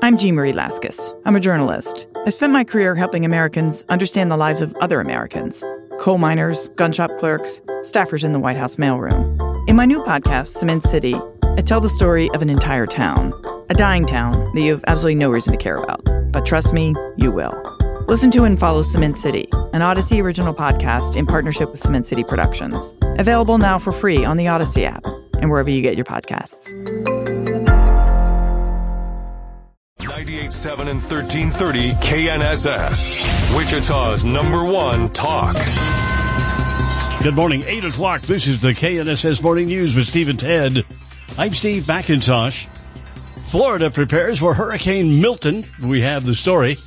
I'm Jean Marie Laskus. I'm a journalist. I spent my career helping Americans understand the lives of other Americans. Coal miners, gun shop clerks, staffers in the White House mailroom. In my new podcast, Cement City, I tell the story of an entire town. A dying town that you have absolutely no reason to care about. But trust me, you will. Listen to and follow Cement City, an Odyssey original podcast in partnership with Cement City Productions. Available now for free on the Odyssey app and wherever you get your podcasts. 98.7 and 1330 KNSS, Wichita's #1 talk. Good morning, 8 o'clock. This is the KNSS Morning News with Steve and Ted. I'm Steve McIntosh. Florida prepares for Hurricane Milton. We have the story.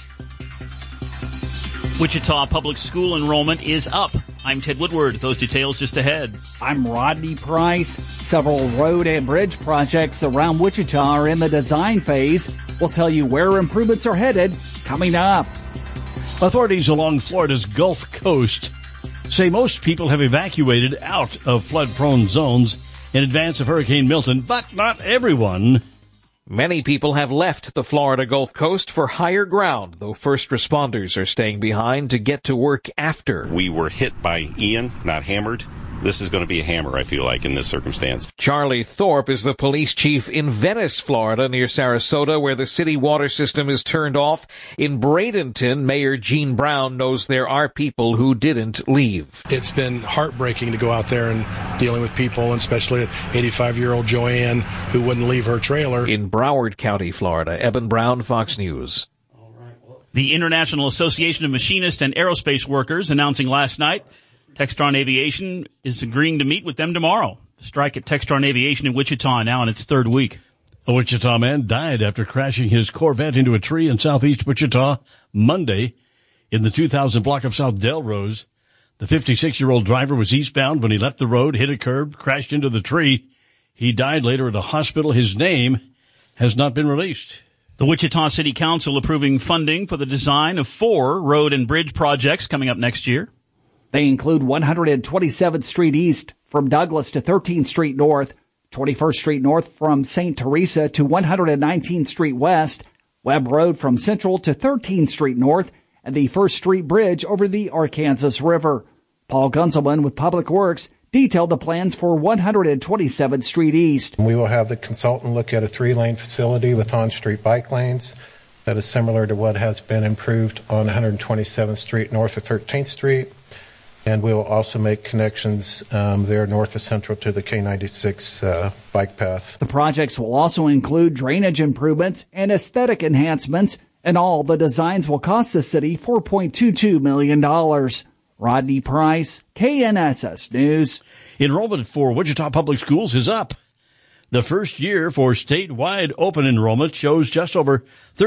Wichita public school enrollment is up. I'm Ted Woodward. Those details just ahead. I'm Rodney Price. Several road and bridge projects around Wichita are in the design phase. We'll tell you where improvements are headed coming up. Authorities along Florida's Gulf Coast say most people have evacuated out of flood-prone zones in advance of Hurricane Milton, but not everyone. Many people have left the Florida Gulf Coast for higher ground, though first responders are staying behind to get to work after. We were hit by Ian, not hammered. This is going to be a hammer, I feel like, in this circumstance. Charlie Thorpe is the police chief in Venice, Florida, near Sarasota, where the city water system is turned off. In Bradenton, Mayor Gene Brown knows there are people who didn't leave. It's been heartbreaking to go out there and dealing with people, and especially 85-year-old Joanne, who wouldn't leave her trailer. In Broward County, Florida, Eben Brown, Fox News. The International Association of Machinists and Aerospace Workers announcing last night Textron Aviation is agreeing to meet with them tomorrow. The strike at Textron Aviation in Wichita now in its third week. A Wichita man died after crashing his Corvette into a tree in southeast Wichita Monday in the 2000 block of South Delrose. The 56-year-old driver was eastbound when he left the road, hit a curb, crashed into the tree. He died later at a hospital. His name has not been released. The Wichita City Council approving funding for the design of 4 road and bridge projects coming up next year. They include 127th Street East from Douglas to 13th Street North, 21st Street North from St. Teresa to 119th Street West, Webb Road from Central to 13th Street North, and the 1st Street Bridge over the Arkansas River. Paul Gunzelman with Public Works detailed the plans for 127th Street East. We will have the consultant look at a 3-lane facility with on-street bike lanes that is similar to what has been improved on 127th Street north of 13th Street. And we will also make connections there north of Central to the K96 bike path. The projects will also include drainage improvements and aesthetic enhancements, and all the designs will cost the city $4.22 million. Rodney Price, KNSS News. Enrollment for Wichita Public Schools is up. The first year for statewide open enrollment shows just over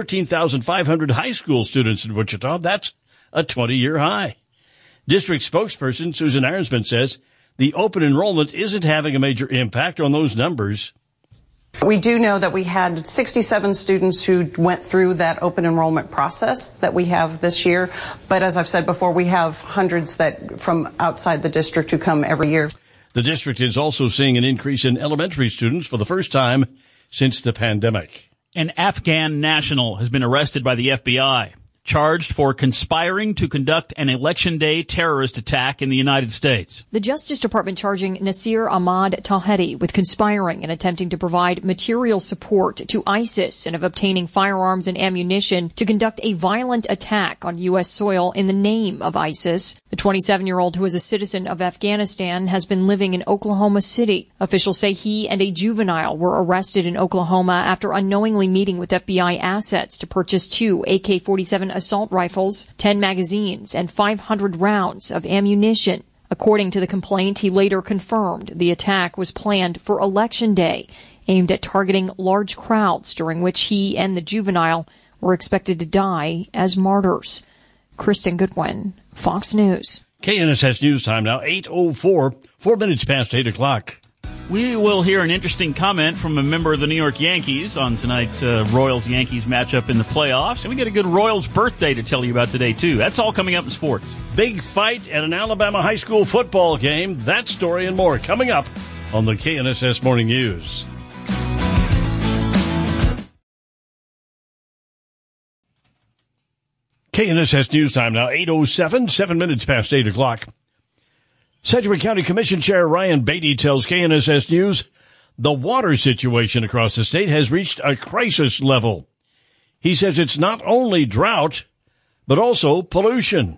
13,500 high school students in Wichita. That's a 20-year high. District spokesperson Susan Ironsman says the open enrollment isn't having a major impact on those numbers. We do know that we had 67 students who went through that open enrollment process that we have this year. But as I've said before, we have hundreds that from outside the district who come every year. The district is also seeing an increase in elementary students for the first time since the pandemic. An Afghan national has been arrested by the FBI, charged for conspiring to conduct an election day terrorist attack in the United States. The Justice Department charging Nasir Ahmad Tawhedi with conspiring and attempting to provide material support to ISIS and of obtaining firearms and ammunition to conduct a violent attack on U.S. soil in the name of ISIS. The 27-year-old, who is a citizen of Afghanistan, has been living in Oklahoma City. Officials say he and a juvenile were arrested in Oklahoma after unknowingly meeting with FBI assets to purchase 2 AK-47 assault rifles, 10 magazines, and 500 rounds of ammunition. According to the complaint, he later confirmed the attack was planned for Election Day, aimed at targeting large crowds during which he and the juvenile were expected to die as martyrs. Kristen Goodwin, Fox News. KNSS News Time now, 8:04, 4 minutes past 8 o'clock. We will hear an interesting comment from a member of the New York Yankees on tonight's Royals-Yankees matchup in the playoffs. And we got a good Royals birthday to tell you about today, too. That's all coming up in sports. Big fight at an Alabama high school football game. That story and more coming up on the KNSS Morning News. KNSS News Time now, 8:07, 7 minutes past 8 o'clock. Sedgwick County Commission Chair Ryan Beatty tells KNSS News the water situation across the state has reached a crisis level. He says it's not only drought, but also pollution.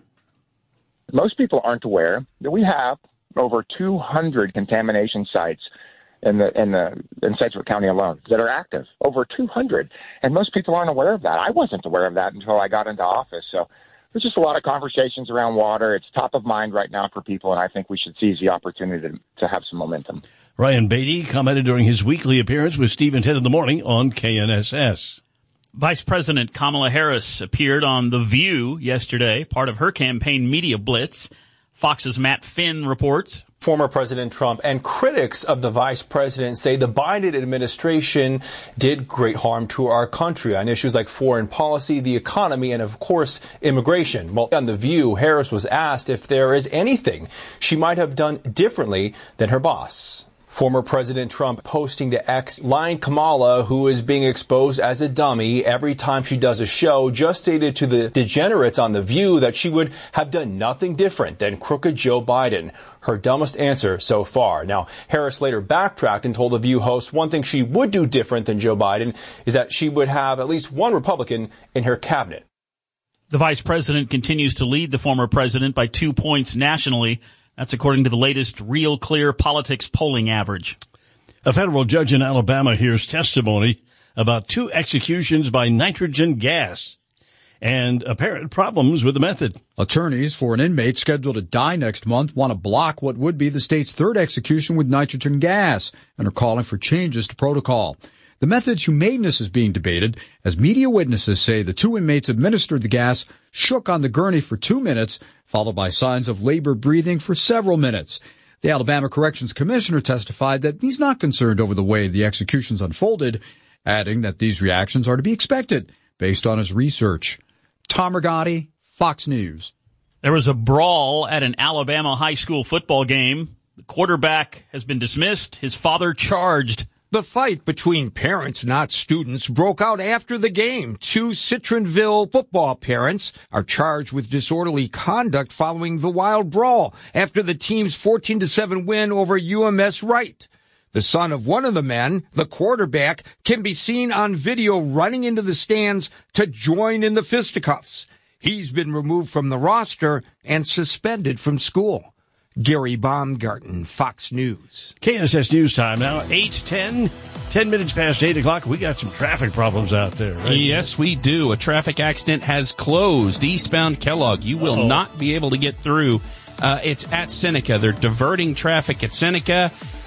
Most people aren't aware that we have over 200 contamination sites in Sedgwick County alone that are active, over 200. And most people aren't aware of that. I wasn't aware of that until I got into office. So there's just a lot of conversations around water. It's top of mind right now for people, and I think we should seize the opportunity to have some momentum. Ryan Beatty commented during his weekly appearance with Steve and Ted in the morning on KNSS. Vice President Kamala Harris appeared on The View yesterday, part of her campaign media blitz. Fox's Matt Finn reports. Former President Trump and critics of the vice president say the Biden administration did great harm to our country on issues like foreign policy, the economy, and, of course, immigration. Well, on The View, Harris was asked if there is anything she might have done differently than her boss. Former President Trump posting to X, lying Kamala, who is being exposed as a dummy every time she does a show, just stated to the degenerates on The View that she would have done nothing different than crooked Joe Biden. Her dumbest answer so far. Now, Harris later backtracked and told The View host one thing she would do different than Joe Biden is that she would have at least one Republican in her cabinet. The vice president continues to lead the former president by 2 points nationally. That's according to the latest Real Clear Politics polling average. A federal judge in Alabama hears testimony about 2 executions by nitrogen gas and apparent problems with the method. Attorneys for an inmate scheduled to die next month want to block what would be the state's 3rd execution with nitrogen gas and are calling for changes to protocol. The method's humaneness is being debated as media witnesses say the 2 inmates administered the gas shook on the gurney for 2 minutes, followed by signs of labored breathing for several minutes. The Alabama Corrections Commissioner testified that he's not concerned over the way the executions unfolded, adding that these reactions are to be expected based on his research. Tom Rigotti, Fox News. There was a brawl at an Alabama high school football game. The quarterback has been dismissed. His father charged. The fight between parents, not students, broke out after the game. 2 Citronville football parents are charged with disorderly conduct following the wild brawl after the team's 14-7 win over UMS Wright. The son of one of the men, the quarterback, can be seen on video running into the stands to join in the fisticuffs. He's been removed from the roster and suspended from school. Gary Baumgarten, Fox News. KNSS News Time now, 8:10, 10 minutes past 8 o'clock. We got some traffic problems out there, right? Yes, we do. A traffic accident has closed eastbound Kellogg. You will not be able to get through. It's at Seneca. They're diverting traffic at Seneca,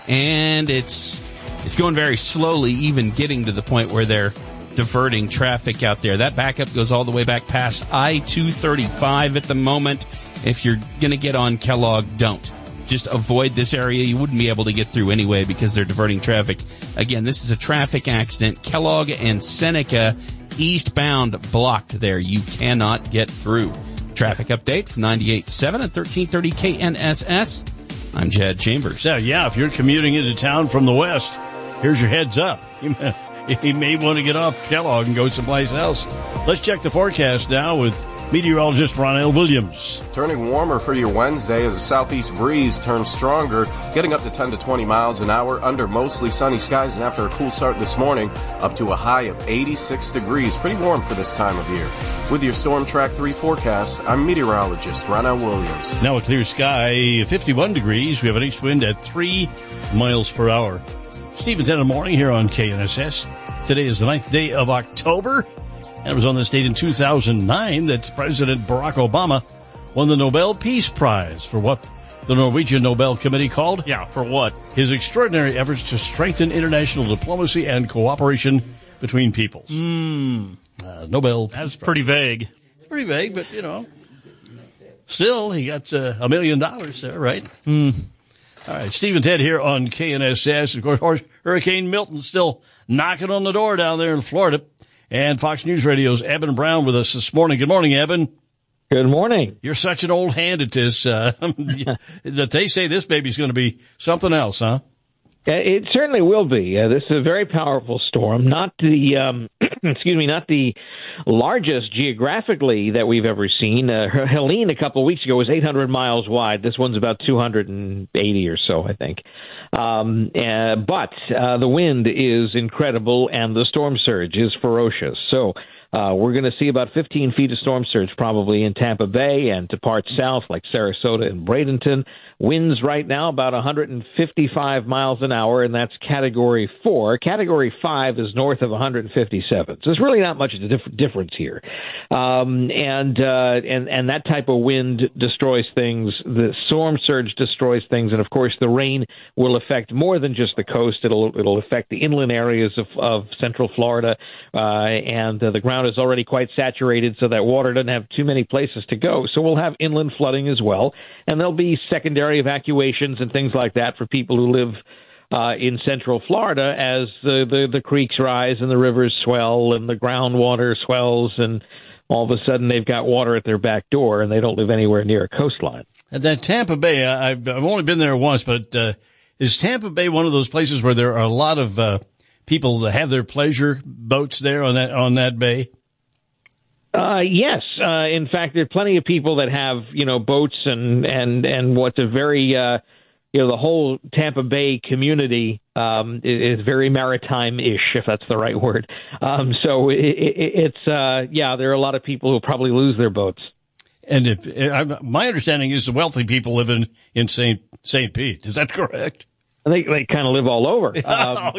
and it's going very slowly, even getting to the point where they're diverting traffic out there. That backup goes all the way back past I-235 at the moment. If you're going to get on Kellogg, don't. Just avoid this area. You wouldn't be able to get through anyway because they're diverting traffic. Again, this is a traffic accident. Kellogg and Seneca eastbound blocked there. You cannot get through. Traffic update from 98.7 and 1330 KNSS. I'm Chad Chambers. Yeah, if you're commuting into town from the west, here's your heads up. You may want to get off Kellogg and go someplace else. Let's check the forecast now with meteorologist Ronell Williams. Turning warmer for your Wednesday as a southeast breeze turns stronger, getting up to 10 to 20 miles an hour under mostly sunny skies, and after a cool start this morning, up to a high of 86 degrees. Pretty warm for this time of year. With your Storm Track 3 forecast, I'm meteorologist Ronell Williams. Now a clear sky, 51 degrees. We have an east wind at 3 miles per hour. Stephen 10 in the morning here on KNSS. Today is the 9th day of October. And it was on this date in 2009 that President Barack Obama won the Nobel Peace Prize for what the Norwegian Nobel Committee called? Yeah, for what? His extraordinary efforts to strengthen international diplomacy and cooperation between peoples. Nobel Peace That's Prize. pretty vague. Pretty vague, but, still, he got $1 million there, right? All right, Steve and Ted here on KNSS. Of course, Hurricane Milton still knocking on the door down there in Florida. And Fox News Radio's Eben Brown with us this morning. Good morning, Eben. Good morning. You're such an old hand at this that they say this baby's going to be something else, huh? It certainly will be. This is a very powerful storm. Not the not the largest geographically that we've ever seen. Helene a couple of weeks ago was 800 miles wide. This one's about 280 or so, I think. But the wind is incredible, and the storm surge is ferocious. So we're going to see about 15 feet of storm surge probably in Tampa Bay and to parts south like Sarasota and Bradenton. Winds right now about 155 miles an hour, and that's Category 4. Category 5 is north of 157. So there's really not much difference here. And that type of wind destroys things. The storm surge destroys things, and of course the rain will affect more than just the coast. It'll affect the inland areas of central Florida, and the ground is already quite saturated, so that water doesn't have too many places to go. So we'll have inland flooding as well, and there'll be secondary evacuations and things like that for people who live in central Florida as the creeks rise and the rivers swell and the groundwater swells, and all of a sudden they've got water at their back door and they don't live anywhere near a coastline. And that Tampa Bay, I've only been there once, but is Tampa Bay one of those places where there are a lot of people that have their pleasure boats there on that bay? Yes. In fact, there are plenty of people that have, boats and what's a very, the whole Tampa Bay community is very maritime-ish, if that's the right word. So it's there are a lot of people who probably lose their boats. And my understanding is the wealthy people live in St. Pete. Is that correct? They kind of live all over. But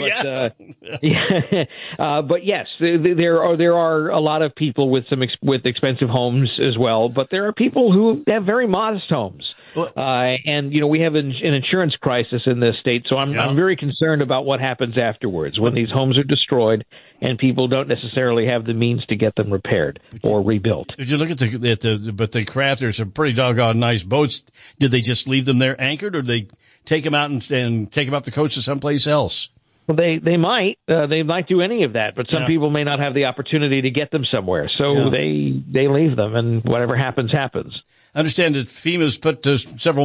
yes, there are a lot of people with expensive homes as well. But there are people who have very modest homes. And we have an insurance crisis in this state, so I'm very concerned about what happens afterwards when these homes are destroyed and people don't necessarily have the means to get them repaired or rebuilt. Did you look at the craft? There's some pretty doggone nice boats. Did they just leave them there anchored, or did they take them out and take them up the coast to someplace else? Well, they might do any of that, but some people may not have the opportunity to get them somewhere, so they leave them, and whatever happens. I understand that FEMA's put several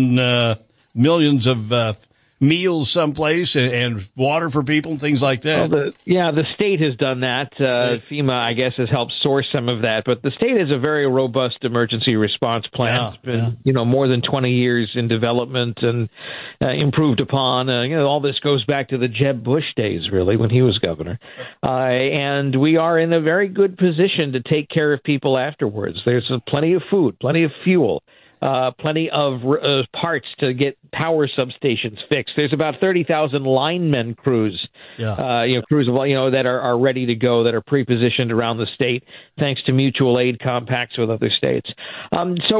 millions of meals someplace and water for people and things like that. Well, the state has done that. FEMA, I guess, has helped source some of that. But the state has a very robust emergency response plan. It's been, more than 20 years in development and improved upon. All this goes back to the Jeb Bush days, really, when he was governor. And we are in a very good position to take care of people afterwards. There's plenty of food, plenty of fuel. Plenty of parts to get power substations fixed. There's about 30,000 linemen crews, crews that are ready to go, that are pre-positioned around the state, thanks to mutual aid compacts with other states. So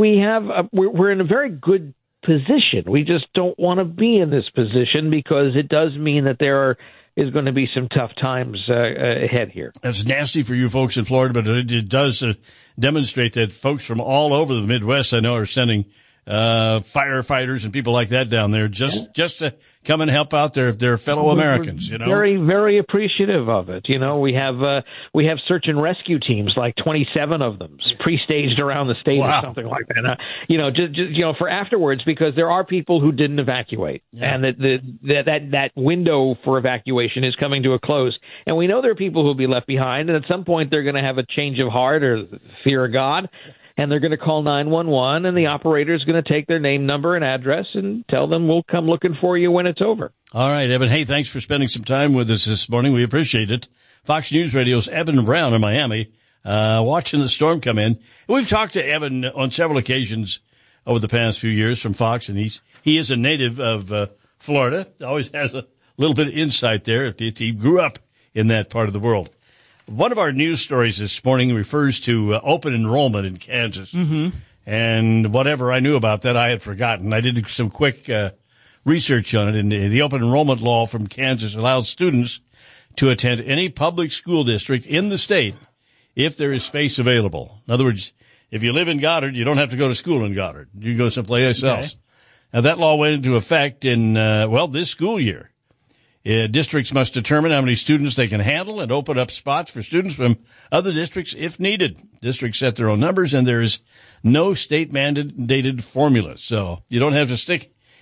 we're in a very good position. We just don't want to be in this position because it does mean that there is going to be some tough times ahead here. That's nasty for you folks in Florida, but it does demonstrate that folks from all over the Midwest, I know, are sending firefighters and people like that down there just to come and help out their fellow Americans. Very, very appreciative of it. We have search and rescue teams, like 27 of them, pre-staged around the state or something like that. Just for afterwards, because there are people who didn't evacuate, and that window for evacuation is coming to a close. And we know there are people who will be left behind, and at some point they're going to have a change of heart or fear of God. And they're going to call 911, and the operator is going to take their name, number, and address and tell them we'll come looking for you when it's over. All right, Eben. Hey, thanks for spending some time with us this morning. We appreciate it. Fox News Radio's Eben Brown in Miami, watching the storm come in. We've talked to Eben on several occasions over the past few years from Fox, and he is a native of Florida. Always has a little bit of insight there. He grew up in that part of the world. One of our news stories this morning refers to open enrollment in Kansas. Mm-hmm. And whatever I knew about that, I had forgotten. I did some quick research on it. And the open enrollment law from Kansas allows students to attend any public school district in the state if there is space available. In other words, if you live in Goddard, you don't have to go to school in Goddard. You can go someplace else. Now, that law went into effect in, this school year. Districts must determine how many students they can handle and open up spots for students from other districts if needed. Districts set their own numbers, and there is no state-mandated formula. So you don't have to stick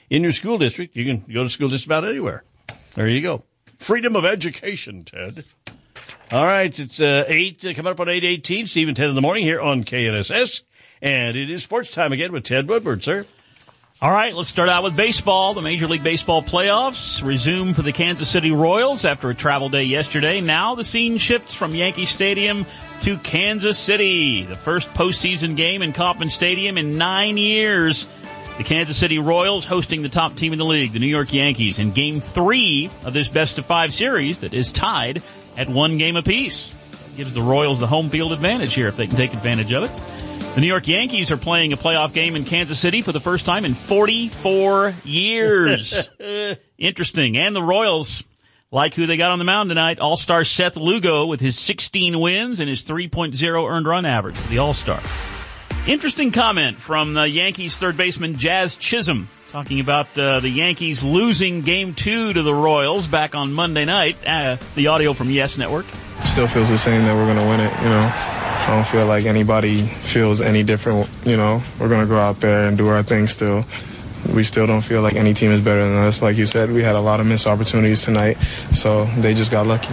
in your school district. You can go to school just about anywhere. There you go. Freedom of education, Ted. All right, it's 8, coming up on 8:18, Steve and Ted in the morning here on KNSS. And it is sports time again with Ted Woodward, sir. All right, let's start out with baseball. The Major League Baseball playoffs resume for the Kansas City Royals after a travel day yesterday. Now the scene shifts from Yankee Stadium to Kansas City. The first postseason game in Kauffman Stadium in 9 years. The Kansas City Royals hosting the top team in the league, the New York Yankees, in Game 3 of this best-of-5 series that is tied at 1 game apiece. That gives the Royals the home field advantage here if they can take advantage of it. The New York Yankees are playing a playoff game in Kansas City for the first time in 44 years. Interesting. And the Royals like who they got on the mound tonight. All-Star Seth Lugo with his 16 wins and his 3.0 earned run average for the All-Star. Interesting comment from the Yankees third baseman Jazz Chisholm talking about the Yankees losing Game 2 to the Royals back on Monday night. The audio from Yes Network. Still feels the same that we're going to win it, you know. I don't feel like anybody feels any different, you know. We're going to go out there and do our thing still. We still don't feel like any team is better than us. Like you said, we had a lot of missed opportunities tonight, so they just got lucky.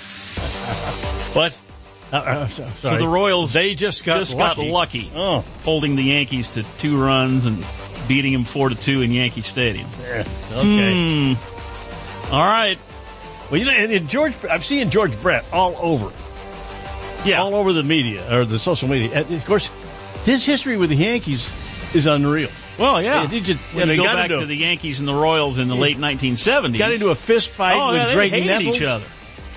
What? So the Royals they just got lucky. Holding the Yankees to 2 runs and beating them 4-2 in Yankee Stadium. Yeah, okay. All right. Well, you know, and I'm seeing George Brett all over. Yeah. All over the media, or the social media. And of course, his history with the Yankees is unreal. Well, yeah. When you go back to the Yankees and the Royals in the late 1970s. Got into a fist fight with Greg hated Nettles. each other.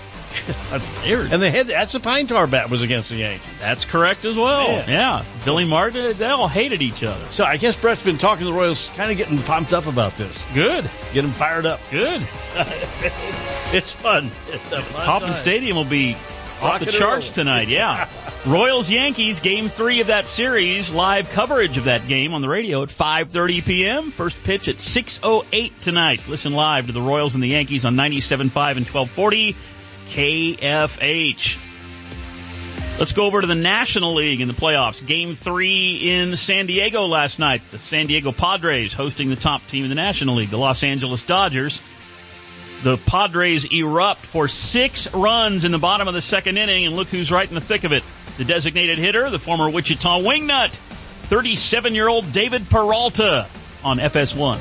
And that's the pine tar bat was against the Yankees. That's correct as well. Yeah. Billy Martin, they all hated each other. So I guess Brett's been talking to the Royals, kind of getting pumped up about this. Good. Get them fired up. Good. It's fun. It's a fun Kauffman Stadium will be off the charts tonight, yeah. Royals-Yankees, Game 3 of that series. Live coverage of that game on the radio at 5:30 p.m. First pitch at 6:08 tonight. Listen live to the Royals and the Yankees on 97.5 and 1240 KFH. Let's go over to the National League in the playoffs. Game 3 in San Diego last night. The San Diego Padres hosting the top team in the National League, the Los Angeles Dodgers. The Padres erupt for 6 runs in the bottom of the second inning, and look who's right in the thick of it. The designated hitter, the former Wichita Wingnut, 37-year-old David Peralta on FS1.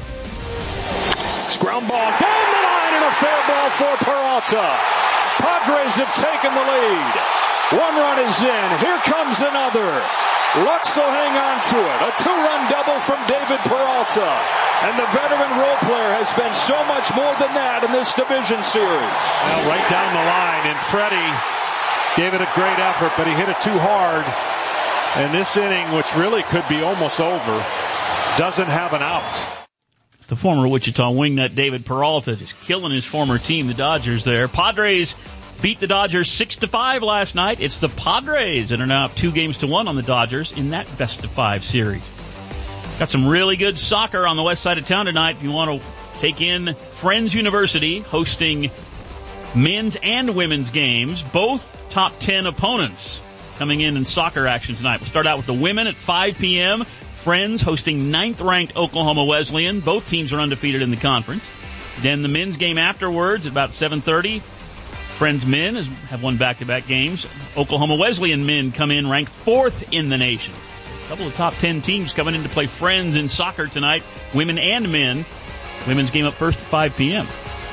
Ground ball down the line and a fair ball for Peralta. Padres have taken the lead. 1 run is in. Here comes another. Lux will hang on to it. A 2-run double from David Peralta. And the veteran role player has been so much more than that in this division series. Well, right down the line, and Freddie gave it a great effort, but he hit it too hard. And this inning, which really could be almost over, doesn't have an out. The former Wichita Wingnut David Peralta just killing his former team, the Dodgers there. Padres beat the Dodgers 6-5 last night. It's the Padres that are now up 2-1 on the Dodgers in that best-of-5 series. Got some really good soccer on the west side of town tonight. If you want to take in Friends University hosting men's and women's games, both top 10 opponents coming in soccer action tonight. We'll start out with the women at 5 p.m. Friends hosting 9th-ranked Oklahoma Wesleyan. Both teams are undefeated in the conference. Then the men's game afterwards at about 7:30. Friends men have won back-to-back games. Oklahoma Wesleyan men come in ranked 4th in the nation. So a couple of top 10 teams coming in to play Friends in soccer tonight, women and men. Women's game up first at 5 p.m.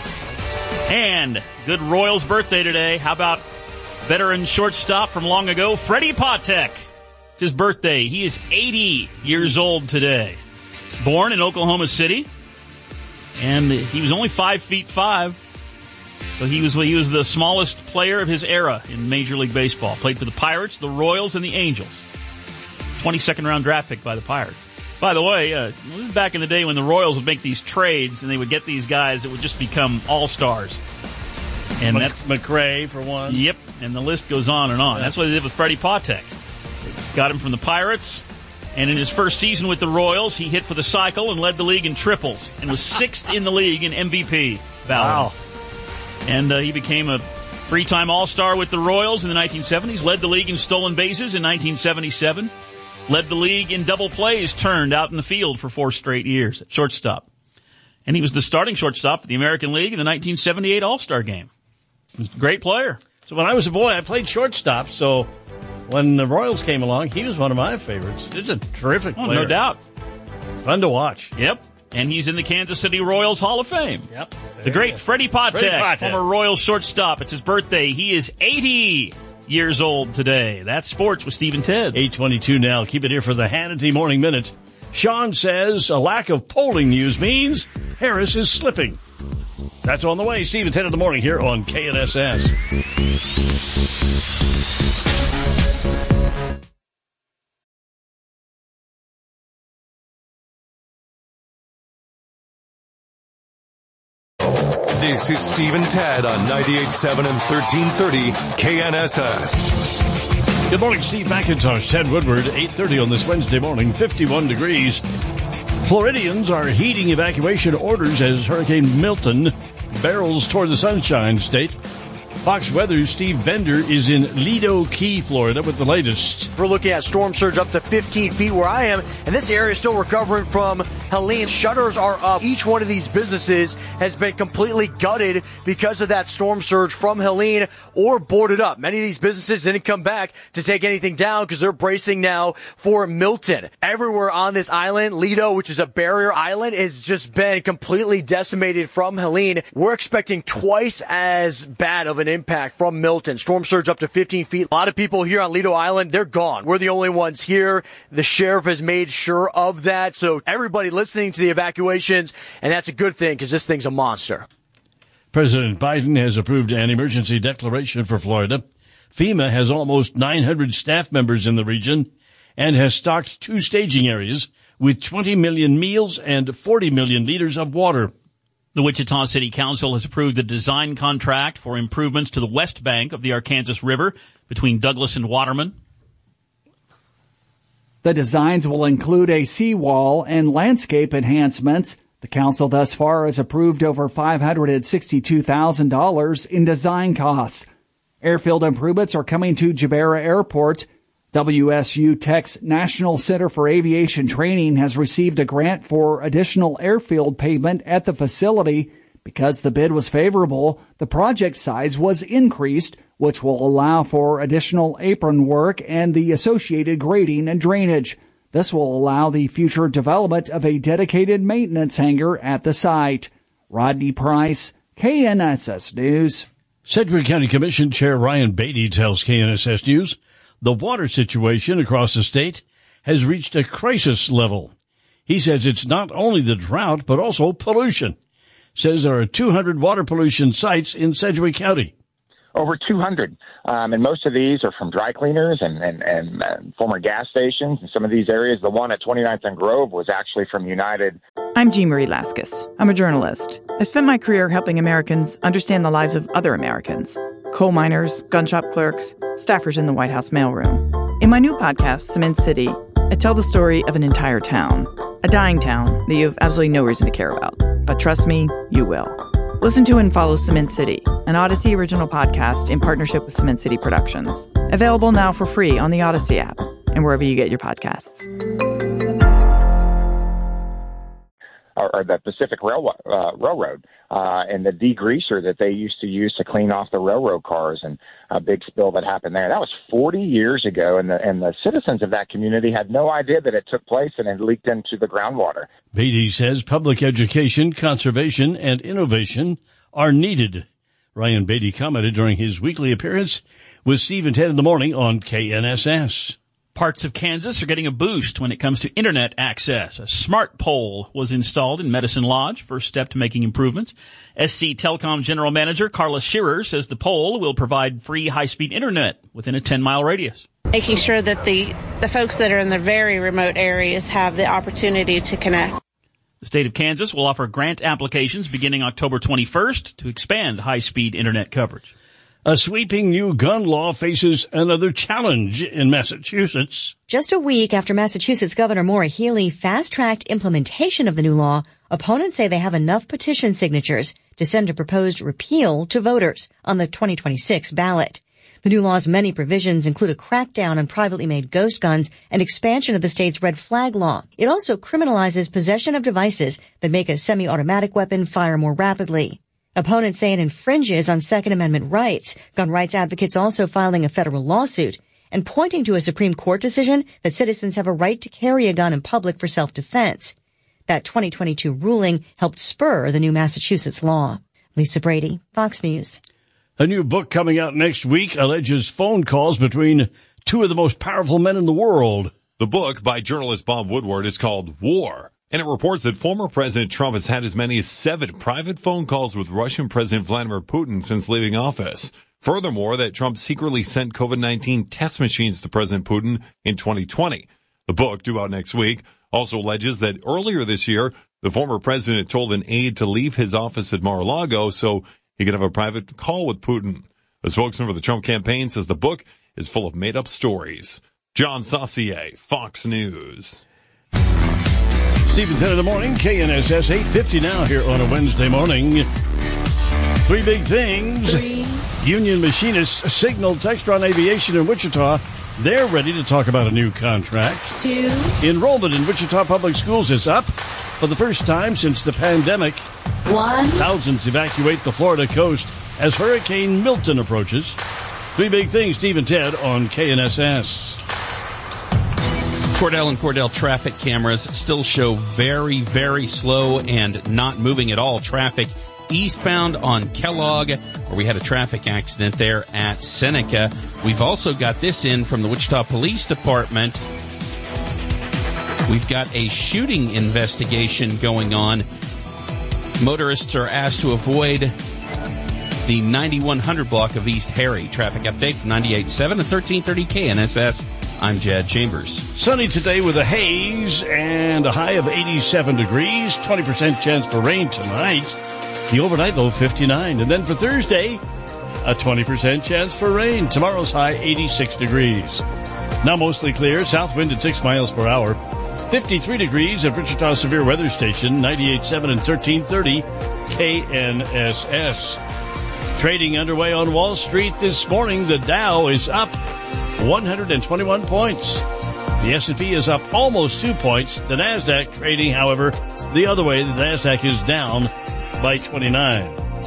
And good Royals birthday today. How about veteran shortstop from long ago, Freddie Patek? It's his birthday. He is 80 years old today. Born in Oklahoma City, and he was only 5'5". So he was the smallest player of his era in Major League Baseball. Played for the Pirates, the Royals, and the Angels. 22nd round draft pick by the Pirates. By the way, this is back in the day when the Royals would make these trades and they would get these guys that would just become all-stars. And that's McRae for one. Yep, and the list goes on and on. That's what they did with Freddie Patek. Got him from the Pirates, and in his first season with the Royals, he hit for the cycle and led the league in triples and was 6th in the league in MVP ballot. Wow. And he became a 3-time All-Star with the Royals in the 1970s, led the league in stolen bases in 1977, led the league in double plays turned out in the field for 4 straight years at shortstop. And he was the starting shortstop for the American League in the 1978 All-Star Game. Great player. So when I was a boy, I played shortstop. So when the Royals came along, he was one of my favorites. He's a terrific player. No doubt. Fun to watch. Yep. And he's in the Kansas City Royals Hall of Fame. Yep. The great Freddie Patek, former Royals shortstop. It's his birthday. He is 80 years old today. That's sports with Steve and Ted. 8:22 now. Keep it here for the Hannity Morning Minute. Sean says a lack of polling news means Harris is slipping. That's on the way. Steve and Ted in the morning here on KNSS. This is Steve and Ted on 98.7 and 1330 KNSS. Good morning, Steve McIntosh, Ted Woodward, 8:30 on this Wednesday morning, 51 degrees. Floridians are heeding evacuation orders as Hurricane Milton barrels toward the Sunshine State. Fox Weather's Steve Bender is in Lido Key, Florida, with the latest. We're looking at storm surge up to 15 feet where I am, and this area is still recovering from Helene. Shutters are up. Each one of these businesses has been completely gutted because of that storm surge from Helene or boarded up. Many of these businesses didn't come back to take anything down because they're bracing now for Milton. Everywhere on this island, Lido, which is a barrier island, has just been completely decimated from Helene. We're expecting twice as bad of an impact from Milton. Storm surge up to 15 feet. A lot of people here on Lido Island, they're gone. We're the only ones here. The sheriff has made sure of that. So everybody listening to the evacuations, and that's a good thing because this thing's a monster. President Biden has approved an emergency declaration for Florida. FEMA has almost 900 staff members in the region and has stocked 2 staging areas with 20 million meals and 40 million liters of water. The Wichita City Council has approved the design contract for improvements to the west bank of the Arkansas River between Douglas and Waterman. The designs will include a seawall and landscape enhancements. The council thus far has approved over $562,000 in design costs. Airfield improvements are coming to Jabara Airport. WSU Tech's National Center for Aviation Training has received a grant for additional airfield pavement at the facility. Because the bid was favorable, the project size was increased, which will allow for additional apron work and the associated grading and drainage. This will allow the future development of a dedicated maintenance hangar at the site. Rodney Price, KNSS News. Sedgwick County Commission Chair Ryan Beatty tells KNSS News the water situation across the state has reached a crisis level. He says it's not only the drought, but also pollution. Says there are 200 water pollution sites in Sedgwick County. Over 200. And most of these are from dry cleaners and former gas stations. In some of these areas, the one at 29th and Grove was actually from United. I'm Jean Marie Laskus. I'm a journalist. I spent my career helping Americans understand the lives of other Americans. Coal miners, gun shop clerks, staffers in the White House mailroom. In my new podcast, Cement City, I tell the story of an entire town. A dying town that you have absolutely no reason to care about. But trust me, you will. Listen to and follow Cement City, an Odyssey original podcast in partnership with Cement City Productions. Available now for free on the Odyssey app and wherever you get your podcasts. Or the Pacific Railroad, and the degreaser that they used to use to clean off the railroad cars, and a big spill that happened there. That was 40 years ago, and the citizens of that community had no idea that it took place and it leaked into the groundwater. Beatty says public education, conservation, and innovation are needed. Ryan Beatty commented during his weekly appearance with Steve and Ted in the morning on KNSS. Parts of Kansas are getting a boost when it comes to internet access. A smart pole was installed in Medicine Lodge, first step to making improvements. SC Telecom General Manager Carla Shearer says the pole will provide free high-speed internet within a 10-mile radius. Making sure that the folks that are in the very remote areas have the opportunity to connect. The state of Kansas will offer grant applications beginning October 21st to expand high-speed internet coverage. A sweeping new gun law faces another challenge in Massachusetts. Just a week after Massachusetts Governor Maura Healey fast-tracked implementation of the new law, opponents say they have enough petition signatures to send a proposed repeal to voters on the 2026 ballot. The new law's many provisions include a crackdown on privately made ghost guns and expansion of the state's red flag law. It also criminalizes possession of devices that make a semi-automatic weapon fire more rapidly. Opponents say it infringes on Second Amendment rights. Gun rights advocates also filing a federal lawsuit and pointing to a Supreme Court decision that citizens have a right to carry a gun in public for self-defense. That 2022 ruling helped spur the new Massachusetts law. Lisa Brady, Fox News. A new book coming out next week alleges phone calls between two of the most powerful men in the world. The book by journalist Bob Woodward is called War, and it reports that former President Trump has had as many as 7 private phone calls with Russian President Vladimir Putin since leaving office. Furthermore, that Trump secretly sent COVID-19 test machines to President Putin in 2020. The book, due out next week, also alleges that earlier this year, the former president told an aide to leave his office at Mar-a-Lago so he could have a private call with Putin. The spokesman for the Trump campaign says the book is full of made-up stories. John Saucier, Fox News. Stephen 10 in the morning, KNSS 8:50 now here on a Wednesday morning. 3 big things. Union machinists signaled Textron Aviation in Wichita they're ready to talk about a new contract. 2. Enrollment in Wichita Public Schools is up for the first time since the pandemic. 1. Thousands evacuate the Florida coast as Hurricane Milton approaches. 3 big things, Steve and Ted on KNSS. Cordell and Cordell traffic cameras still show very, very slow and not moving at all traffic eastbound on Kellogg, where we had a traffic accident there at Seneca. We've also got this in from the Wichita Police Department. We've got a shooting investigation going on. Motorists are asked to avoid the 9100 block of East Harry. Traffic update from 98.7 and 1330 KNSS. I'm Jad Chambers. Sunny today with a haze and a high of 87 degrees. 20% chance for rain tonight. The overnight low 59. And then for Thursday, a 20% chance for rain. Tomorrow's high 86 degrees. Now mostly clear. South wind at 6 miles per hour. 53 degrees at Wichita Severe Weather Station. 98.7 and 1330 KNSS. Trading underway on Wall Street this morning. The Dow is up 121 points. The S&P is up almost 2 points. The NASDAQ trading, however, the other way. The NASDAQ is down by 29.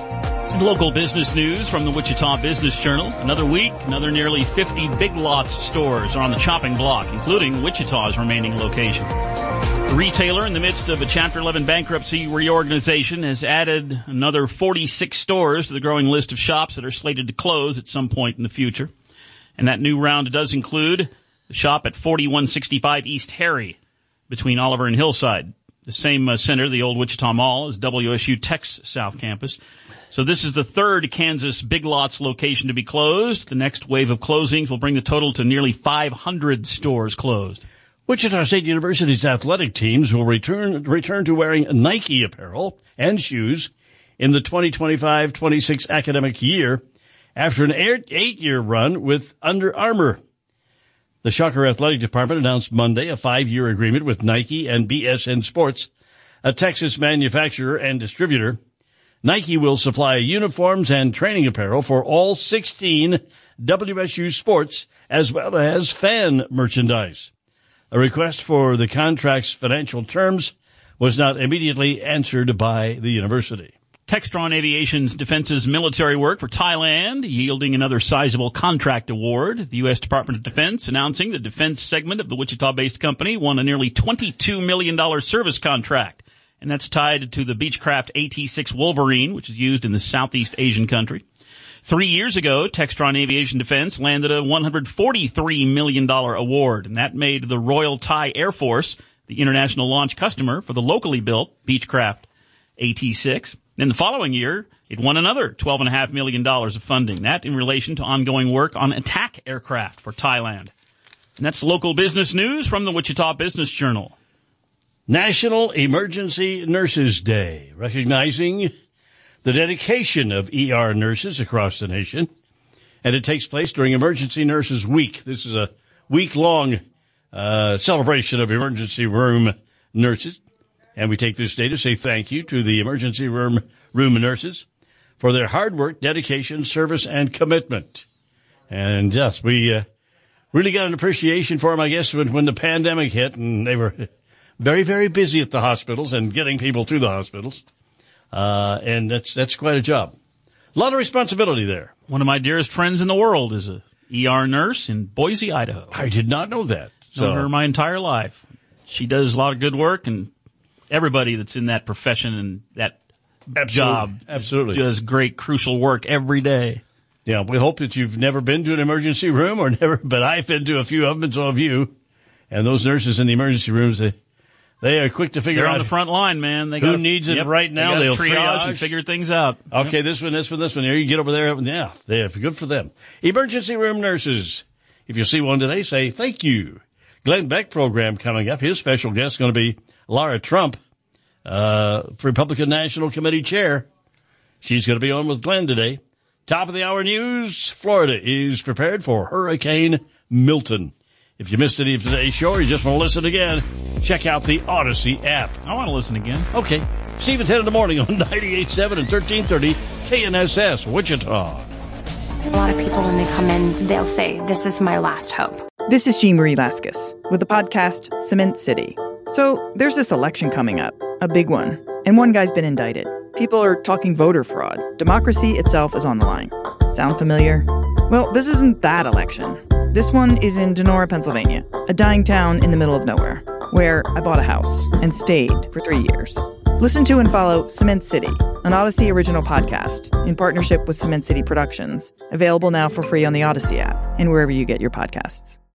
And local business news from the Wichita Business Journal. Another week, another nearly 50 Big Lots stores are on the chopping block, including Wichita's remaining location. The retailer, in the midst of a Chapter 11 bankruptcy reorganization, has added another 46 stores to the growing list of shops that are slated to close at some point in the future. And that new round does include the shop at 4165 East Harry between Oliver and Hillside. The same center, the old Wichita Mall, is WSU Tech's South Campus. So this is the third Kansas Big Lots location to be closed. The next wave of closings will bring the total to nearly 500 stores closed. Wichita State University's athletic teams will return to wearing Nike apparel and shoes in the 2025-26 academic year after an 8-year run with Under Armour. The Shocker Athletic Department announced Monday a 5-year agreement with Nike and BSN Sports, a Texas manufacturer and distributor. Nike will supply uniforms and training apparel for all 16 WSU sports as well as fan merchandise. A request for the contract's financial terms was not immediately answered by the university. Textron Aviation's defense's military work for Thailand, yielding another sizable contract award. The U.S. Department of Defense announcing the defense segment of the Wichita-based company won a nearly $22 million service contract. And that's tied to the Beechcraft AT-6 Wolverine, which is used in the Southeast Asian country. 3 years ago, Textron Aviation Defense landed a $143 million award, and that made the Royal Thai Air Force the international launch customer for the locally built Beechcraft AT-6. In the following year, it won another $12.5 million of funding, that in relation to ongoing work on attack aircraft for Thailand. And that's local business news from the Wichita Business Journal. National Emergency Nurses Day, recognizing the dedication of ER nurses across the nation. And it takes place during Emergency Nurses Week. This is a week-long celebration of emergency room nurses. And we take this day to say thank you to the emergency room nurses for their hard work, dedication, service, and commitment. And yes, we really got an appreciation for them, I guess, when the pandemic hit, and they were very, very busy at the hospitals and getting people to the hospitals. And that's quite a job. A lot of responsibility there. One of my dearest friends in the world is a ER nurse in Boise, Idaho. I did not know that. Known her my entire life. She does a lot of good work, and everybody that's in that profession and that job does great, crucial work every day. Yeah, we hope that you've never been to an emergency room but I've been to a few of them, and so have you. And those nurses in the emergency rooms, they are quick to figure out. They're on the front line, man. Who needs it right now. They'll triage and figure things out. Okay, this one. Here, you get over there. Yeah, they're good for them. Emergency room nurses. If you see one today, say thank you. Glenn Beck program coming up. His special guest is going to be Lara Trump, Republican National Committee chair. She's going to be on with Glenn today. Top of the hour news. Florida is prepared for Hurricane Milton. If you missed any of today's show or you just want to listen again, check out the Odyssey app. I want to listen again. Okay. Steve at 10 in the morning on 98.7 and 1330 KNSS, Wichita. A lot of people, when they come in, they'll say, "This is my last hope." This is Jean Marie Laskus with the podcast Cement City. So there's this election coming up, a big one, and one guy's been indicted. People are talking voter fraud. Democracy itself is on the line. Sound familiar? Well, this isn't that election. This one is in Donora, Pennsylvania, a dying town in the middle of nowhere, where I bought a house and stayed for 3 years. Listen to and follow Cement City, an Odyssey original podcast in partnership with Cement City Productions, available now for free on the Odyssey app and wherever you get your podcasts.